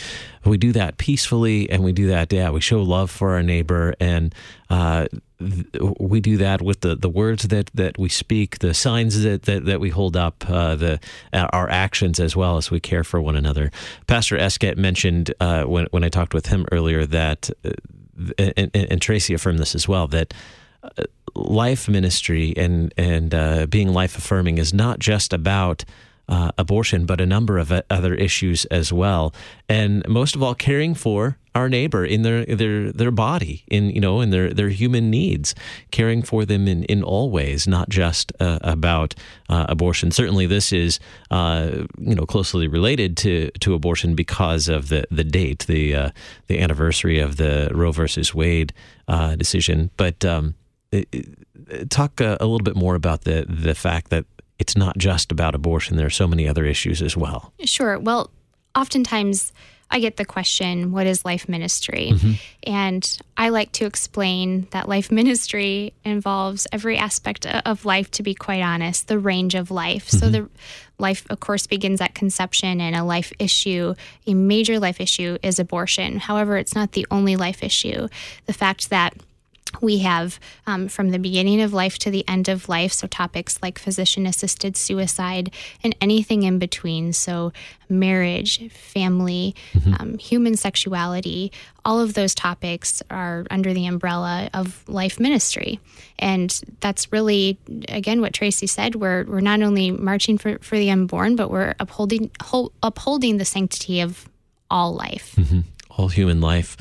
[SPEAKER 1] We do that peacefully, and we do that, yeah, we show love for our neighbor, and uh, th- we do that with the, the words that, that we speak, the signs that, that, that we hold up, uh, the uh, our actions as well as we care for one another. Pastor Esket mentioned uh, when, when I talked with him earlier that, uh, and, and, and Tracy affirmed this as well, that uh, life ministry and, and uh, being life-affirming is not just about Uh, abortion, but a number of other issues as well, and most of all, caring for our neighbor in their their their body, in you know, in their their human needs, caring for them in, in all ways, not just uh, about uh, abortion. Certainly, this is uh, you know closely related to, to abortion because of the the date, the uh, the anniversary of the Roe versus Wade uh, decision. But um, it, it, talk a, a little bit more about the the fact that it's not just about abortion. There are so many other issues as well.
[SPEAKER 11] Sure. Well, oftentimes I get the question, what is life ministry?
[SPEAKER 1] Mm-hmm.
[SPEAKER 11] And I like to explain that life ministry involves every aspect of life, to be quite honest, the range of life. Mm-hmm. So the life, of course, begins at conception, and a life issue, a major life issue, is abortion. However, it's not the only life issue. The fact that we have um, from the beginning of life to the end of life, so topics like physician-assisted suicide and anything in between, so marriage, family, mm-hmm. um, human sexuality, all of those topics are under the umbrella of life ministry. And that's really, again, what Tracy said, we're, we're not only marching for, for the unborn, but we're upholding, hold, upholding the sanctity of all life.
[SPEAKER 1] Mm-hmm. All human life.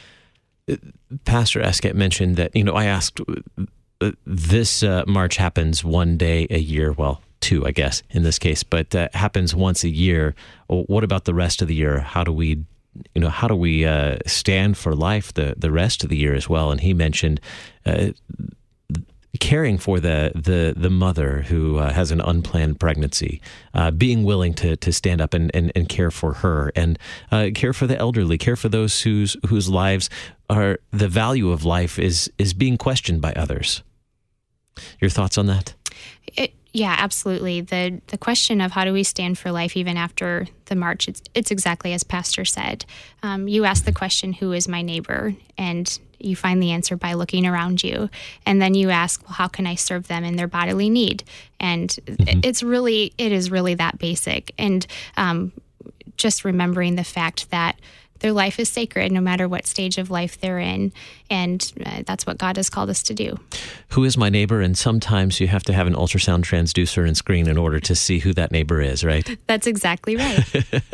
[SPEAKER 1] Pastor Esket mentioned that, you know, I asked, uh, this uh, march happens one day a year, well, two, I guess, in this case, but uh, happens once a year. What about the rest of the year? How do we, you know, how do we uh, stand for life the, the rest of the year as well? And he mentioned uh, caring for the the the mother who uh, has an unplanned pregnancy, uh, being willing to to stand up and, and, and care for her, and uh, care for the elderly, care for those whose whose lives are, the value of life is is being questioned by others. Your thoughts on that?
[SPEAKER 11] It, yeah, absolutely. The the question of how do we stand for life even after the march, it's, it's exactly as Pastor said. Um, you ask the question, who is my neighbor? And you find the answer by looking around you. And then you ask, well, how can I serve them in their bodily need? And mm-hmm. it's really, it is really that basic. And um, just remembering the fact that their life is sacred no matter what stage of life they're in. And uh, that's what God has called us to do.
[SPEAKER 1] Who is my neighbor? And sometimes you have to have an ultrasound transducer and screen in order to see who that neighbor is, right?
[SPEAKER 11] That's exactly right.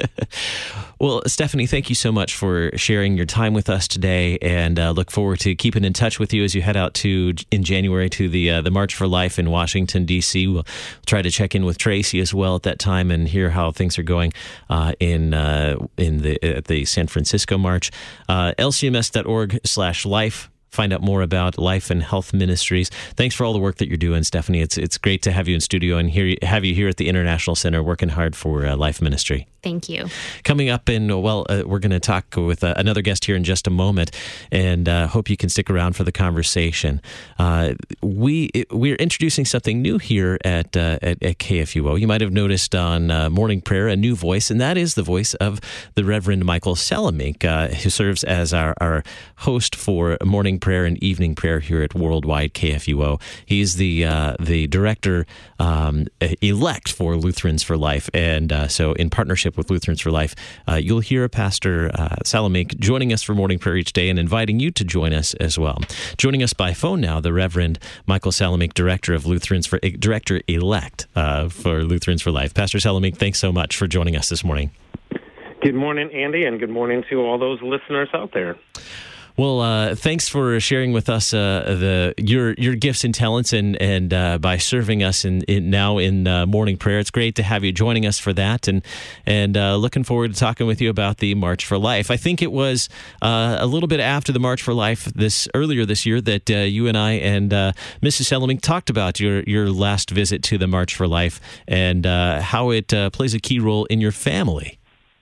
[SPEAKER 1] Well, Stephanie, thank you so much for sharing your time with us today, and uh, look forward to keeping in touch with you as you head out to in January to the uh, the March for Life in Washington, D C We'll try to check in with Tracy as well at that time and hear how things are going uh, in uh, in the at the San Francisco March. Uh, L C M S dot org slash life. Find out more about Life and Health Ministries. Thanks for all the work that you're doing, Stephanie. It's it's great to have you in studio and hear, have you here at the International Center working hard for uh, Life Ministry.
[SPEAKER 11] Thank you.
[SPEAKER 1] Coming up in, well, uh, we're going to talk with uh, another guest here in just a moment, and uh, hope you can stick around for the conversation. Uh, we, we're introducing something new here at, uh, at, at K F U O. You might have noticed on uh, Morning Prayer a new voice, and that is the voice of the Reverend Michael Salamink, uh, who serves as our, our host for Morning Prayer and Evening Prayer here at Worldwide K F U O. He's the uh, the director um, elect for Lutherans for Life, and uh, so in partnership with Lutherans for Life, uh, you'll hear Pastor uh, Salamink joining us for Morning Prayer each day and inviting you to join us as well. Joining us by phone now, the Reverend Michael Salamink, director of Lutherans for director elect uh, for Lutherans for Life. Pastor Salamink, thanks so much for joining us this morning.
[SPEAKER 12] Good morning, Andy, and good morning to all those listeners out there.
[SPEAKER 1] Well, uh, thanks for sharing with us uh, the your your gifts and talents, and and uh, by serving us in, in now in uh, morning prayer. It's great to have you joining us for that, and and uh, looking forward to talking with you about the March for Life. I think it was uh, a little bit after the March for Life this earlier this year that uh, you and I and uh, Missus Salamink talked about your your last visit to the March for Life and uh, how it uh, plays a key role in your family.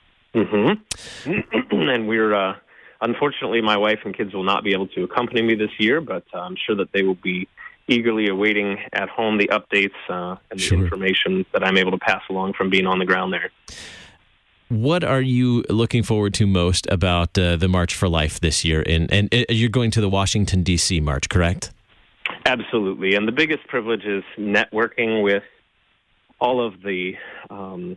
[SPEAKER 12] Mm-hmm. And we're. Uh... Unfortunately, my wife and kids will not be able to accompany me this year, but uh, I'm sure that they will be eagerly awaiting at home the updates uh, and the sure. information that I'm able to pass along from being on the ground there.
[SPEAKER 1] What are you looking forward to most about uh, the March for Life this year? And, and uh, you're going to the Washington, D C March, correct?
[SPEAKER 12] Absolutely. And the biggest privilege is networking with all of the um,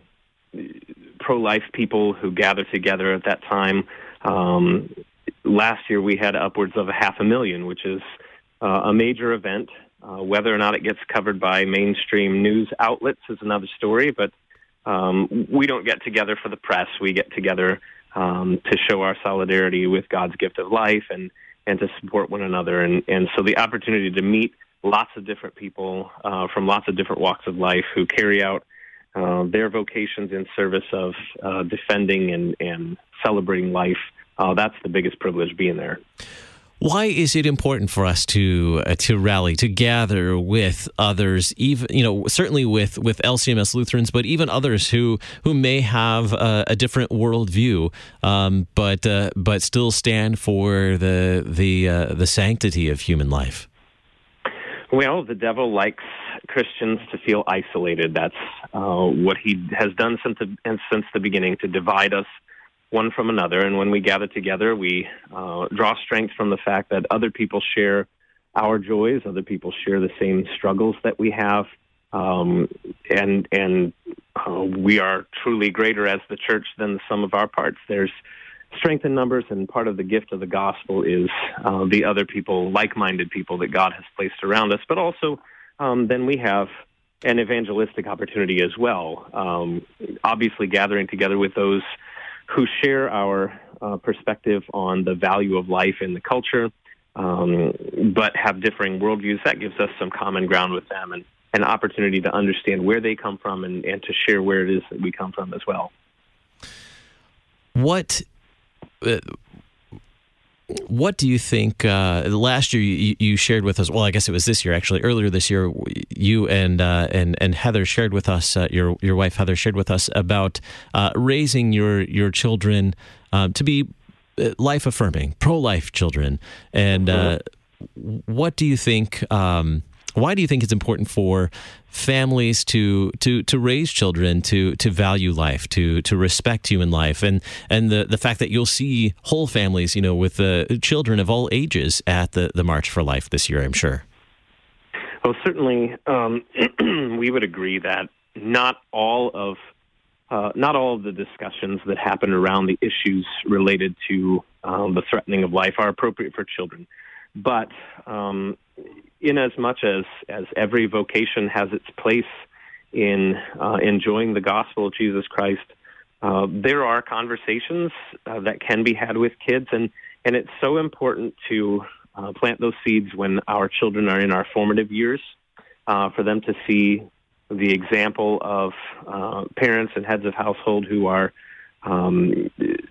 [SPEAKER 12] pro-life people who gather together at that time. Um, last year we had upwards of a half a million, which is uh, a major event. Uh, whether or not it gets covered by mainstream news outlets is another story, but um, we don't get together for the press. We get together um, to show our solidarity with God's gift of life and, and to support one another. And, and so the opportunity to meet lots of different people uh, from lots of different walks of life who carry out uh, their vocations in service of uh, defending and, and celebrating life, uh, that's the biggest privilege being there.
[SPEAKER 1] Why is it important for us to uh, to rally, to gather with others, even you know certainly with, with L C M S Lutherans, but even others who who may have uh, a different worldview, um, but uh, but still stand for the the uh, the sanctity of human life?
[SPEAKER 12] Well, the devil likes Christians to feel isolated. That's uh, what he has done since the, since the beginning, to divide us one from another. And when we gather together, we uh, draw strength from the fact that other people share our joys, other people share the same struggles that we have, um, and and uh, we are truly greater as the church than the sum of our parts. There's strength in numbers, and part of the gift of the gospel is uh, the other people, like-minded people that God has placed around us. But also, um, then we have an evangelistic opportunity as well. Um, obviously, gathering together with those who share our uh, perspective on the value of life in the culture, um, but have differing worldviews, that gives us some common ground with them. And an opportunity to understand where they come from and, and to share where it is that we come from as well.
[SPEAKER 1] What uh, what do you think? Uh, last year you, you shared with us. Well, I guess it was this year actually. Earlier this year, you and uh, and and Heather shared with us. Uh, your your wife Heather shared with us about uh, raising your your children um, to be life affirming, pro life children. And uh, what do you think? Um, Why do you think it's important for families to to to raise children to to value life, to to respect human life, and and the, the fact that you'll see whole families, you know, with uh, children of all ages at the, the March for Life this year, I'm sure?
[SPEAKER 12] Well, certainly, um, we would agree that not all of uh, not all of the discussions that happen around the issues related to um, the threatening of life are appropriate for children, but um, in as much as, as every vocation has its place in uh, enjoying the gospel of Jesus Christ, uh, there are conversations uh, that can be had with kids, and, and it's so important to uh, plant those seeds when our children are in our formative years, uh, for them to see the example of uh, parents and heads of household who are um,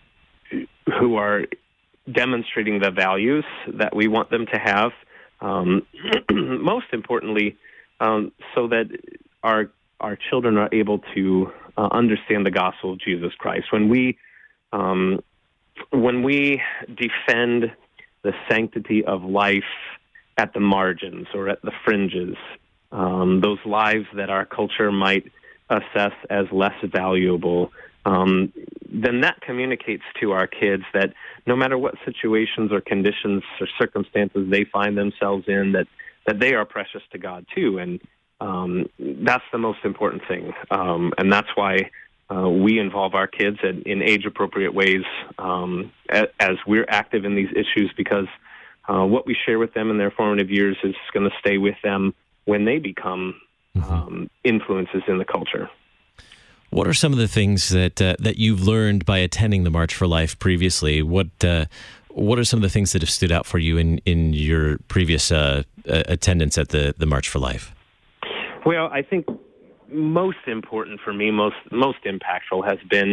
[SPEAKER 12] who are demonstrating the values that we want them to have. Um, most importantly, um, so that our our children are able to uh, understand the gospel of Jesus Christ. When we um, when we defend the sanctity of life at the margins or at the fringes, um, those lives that our culture might assess as less valuable, um, then that communicates to our kids that no matter what situations or conditions or circumstances they find themselves in, that, that they are precious to God too. And um, that's the most important thing. Um, and that's why uh, we involve our kids in, in age-appropriate ways um, as, as we're active in these issues, because uh, what we share with them in their formative years is going to stay with them when they become mm-hmm. um, influences in the culture.
[SPEAKER 1] What are some of the things that uh, that you've learned by attending the March for Life previously? What uh, what are some of the things that have stood out for you in, in your previous uh, attendance at the, the March for Life?
[SPEAKER 12] Well, I think most important for me, most most impactful has been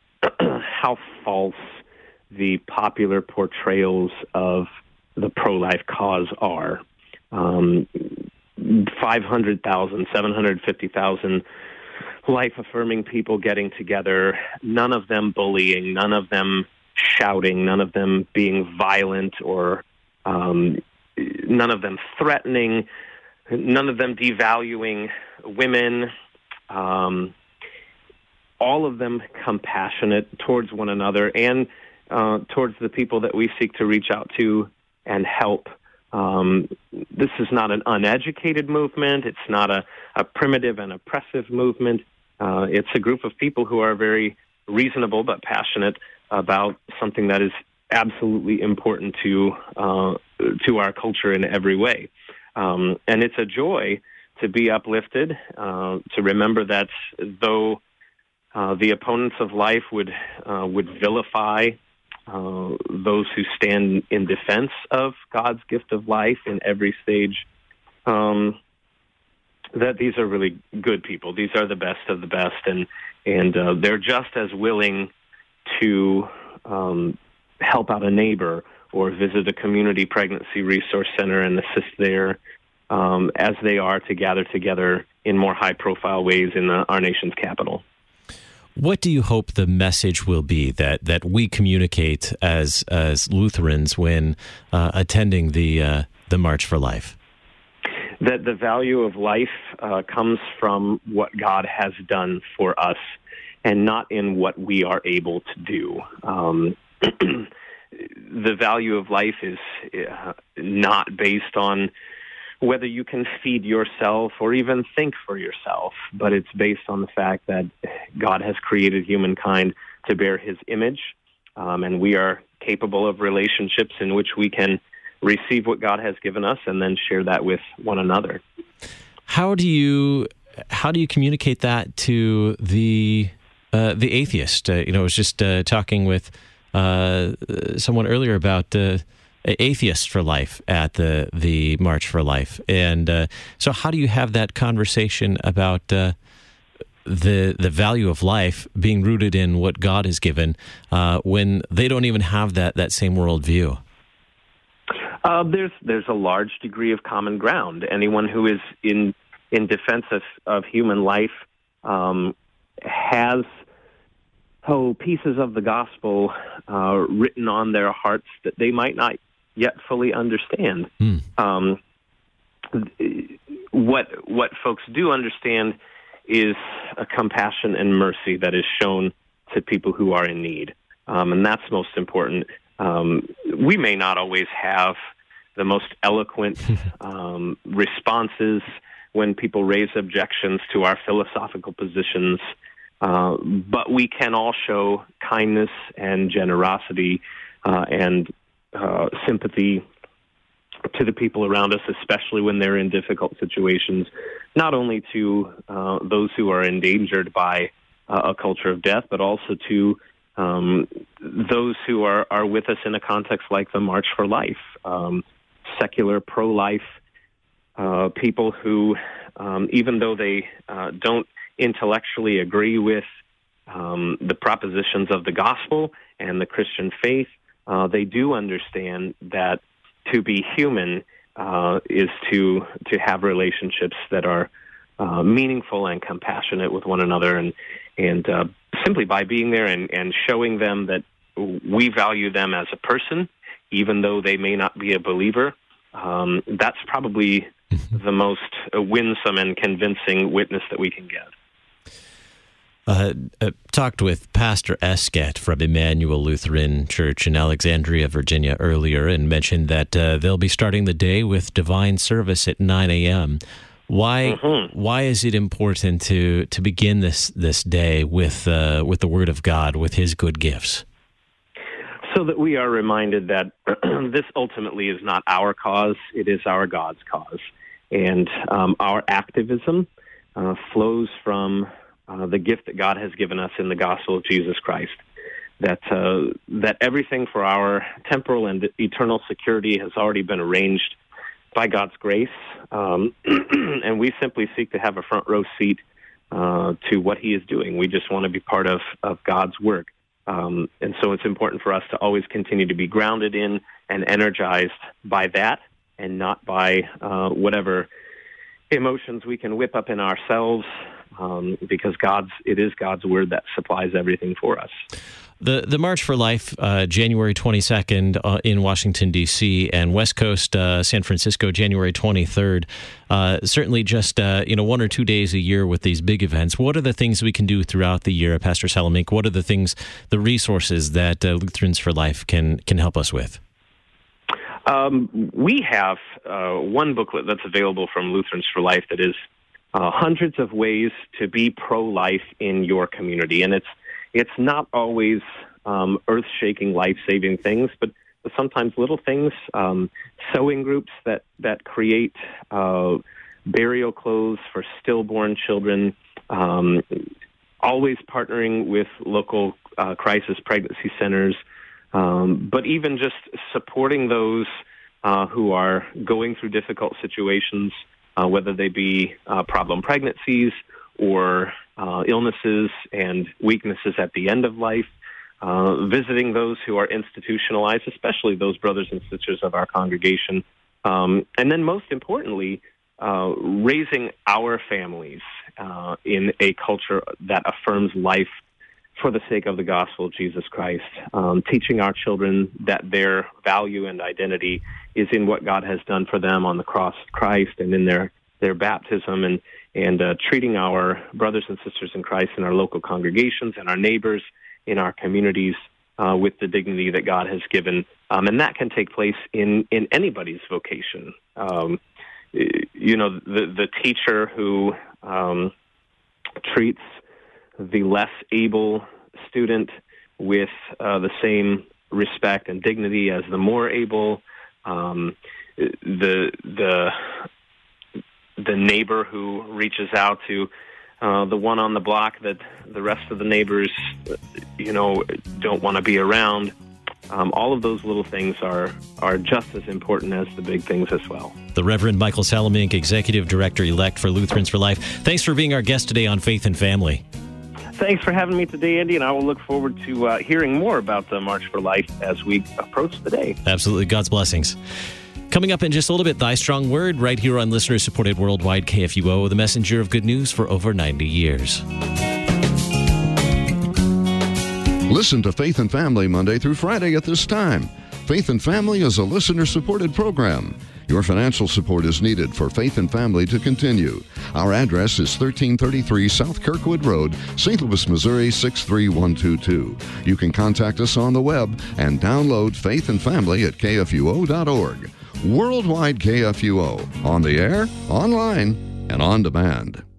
[SPEAKER 12] how false the popular portrayals of the pro-life cause are. Um, five hundred thousand, seven hundred fifty thousand life-affirming people getting together, none of them bullying, none of them shouting, none of them being violent, or um, none of them threatening, none of them devaluing women, um, all of them compassionate towards one another and uh, towards the people that we seek to reach out to and help. Um, this is not an uneducated movement. It's not a, a primitive and oppressive movement. Uh, it's a group of people who are very reasonable but passionate about something that is absolutely important to uh, to our culture in every way. Um, and it's a joy to be uplifted, uh, to remember that though uh, the opponents of life would uh, would vilify uh, those who stand in defense of God's gift of life in every stage, um, that these are really good people. These are the best of the best, and and uh, they're just as willing to um, help out a neighbor or visit a community pregnancy resource center and assist there um, as they are to gather together in more high-profile ways in the, our nation's capital.
[SPEAKER 1] What do you hope the message will be that, that we communicate as as Lutherans when uh, attending the uh, the March for Life?
[SPEAKER 12] That the value of life uh, comes from what God has done for us and not in what we are able to do. Um, the value of life is uh, not based on whether you can feed yourself or even think for yourself, but it's based on the fact that God has created humankind to bear his image, um, and we are capable of relationships in which we can receive what God has given us and then share that with one another.
[SPEAKER 1] How do you how do you communicate that to the uh, the atheist? Uh, you know, I was just uh, talking with uh, someone earlier about uh, atheists for life at the the March for Life, and uh, so how do you have that conversation about uh, the the value of life being rooted in what God has given uh, when they don't even have that that same worldview?
[SPEAKER 12] Uh, there's there's a large degree of common ground. Anyone who is in in defense of, of human life um, has oh pieces of the gospel uh, written on their hearts that they might not yet fully understand. Mm. Um, what what folks do understand is a compassion and mercy that is shown to people who are in need, um, and that's most important. Um, we may not always have the most eloquent um, responses when people raise objections to our philosophical positions, uh, but we can all show kindness and generosity uh, and uh, sympathy to the people around us, especially when they're in difficult situations, not only to uh, those who are endangered by uh, a culture of death, but also to um, those who are, are with us in a context like the March for Life, um, secular, pro-life uh, people who, um, even though they uh, don't intellectually agree with um, the propositions of the gospel and the Christian faith, uh, they do understand that to be human uh, is to to have relationships that are uh, meaningful and compassionate with one another, and and uh, simply by being there and, and showing them that we value them as a person, even though they may not be a believer, um, that's probably the most winsome and convincing witness that we can get.
[SPEAKER 1] Uh, uh, talked with Pastor Esket from Emmanuel Lutheran Church in Alexandria, Virginia earlier, and mentioned that uh, they'll be starting the day with divine service at nine a.m. Why mm-hmm. why is it important to to begin this this day with uh, with the Word of God, with His good gifts?
[SPEAKER 12] So that we are reminded that this ultimately is not our cause; it is our God's cause, and um, our activism uh, flows from Uh, the gift that God has given us in the gospel of Jesus Christ, that uh, that everything for our temporal and eternal security has already been arranged by God's grace, um, and we simply seek to have a front row seat uh, to what He is doing. We just want to be part of, of God's work, um, and so it's important for us to always continue to be grounded in and energized by that, and not by uh, whatever emotions we can whip up in ourselves. Um, because God's it is God's word that supplies everything for us.
[SPEAKER 1] The the March for Life, uh, January twenty-second uh, in Washington, D C, and West Coast, uh, San Francisco, January twenty-third. Uh, certainly just uh, you know one or two days a year with these big events. What are the things we can do throughout the year, Pastor Salamink? What are the things, the resources that uh, Lutherans for Life can can help us with?
[SPEAKER 12] Um, we have uh, one booklet that's available from Lutherans for Life that is Uh, hundreds of ways to be pro-life in your community, and it's it's not always um, earth-shaking, life-saving things, but sometimes little things. Um, sewing groups that that create uh, burial clothes for stillborn children. Um, always partnering with local uh, crisis pregnancy centers, um, but even just supporting those uh, who are going through difficult situations. Uh, whether they be uh, problem pregnancies or uh, illnesses and weaknesses at the end of life, uh, visiting those who are institutionalized, especially those brothers and sisters of our congregation, um, and then most importantly, uh, raising our families uh, in a culture that affirms life for the sake of the gospel of Jesus Christ, um, teaching our children that their value and identity is in what God has done for them on the cross of Christ and in their, their baptism, and, and uh, treating our brothers and sisters in Christ in our local congregations and our neighbors in our communities uh, with the dignity that God has given. Um, and that can take place in, in anybody's vocation. Um, you know, the, the teacher who um, treats the less able student with uh, the same respect and dignity as the more able, um, the the the neighbor who reaches out to uh, the one on the block that the rest of the neighbors, you know, don't want to be around. Um, all of those little things are are just as important as the big things as well.
[SPEAKER 1] The Reverend Michael Salamink, Executive Director-elect for Lutherans for Life. Thanks for being our guest today on Faith and Family.
[SPEAKER 12] Thanks for having me today, Andy, and I will look forward to uh, hearing more about the March for Life as we approach the day.
[SPEAKER 1] Absolutely. God's blessings. Coming up in just a little bit, Thy Strong Word, right here on listener-supported worldwide K F U O, the messenger of good news for over ninety years.
[SPEAKER 13] Listen to Faith and Family Monday through Friday at this time. Faith and Family is a listener-supported program. Your financial support is needed for Faith and Family to continue. Our address is thirteen thirty-three South Kirkwood Road, Saint Louis, Missouri six three one two two. You can contact us on the web and download Faith and Family at K F U O dot org. Worldwide K F U O, on the air, online, and on demand.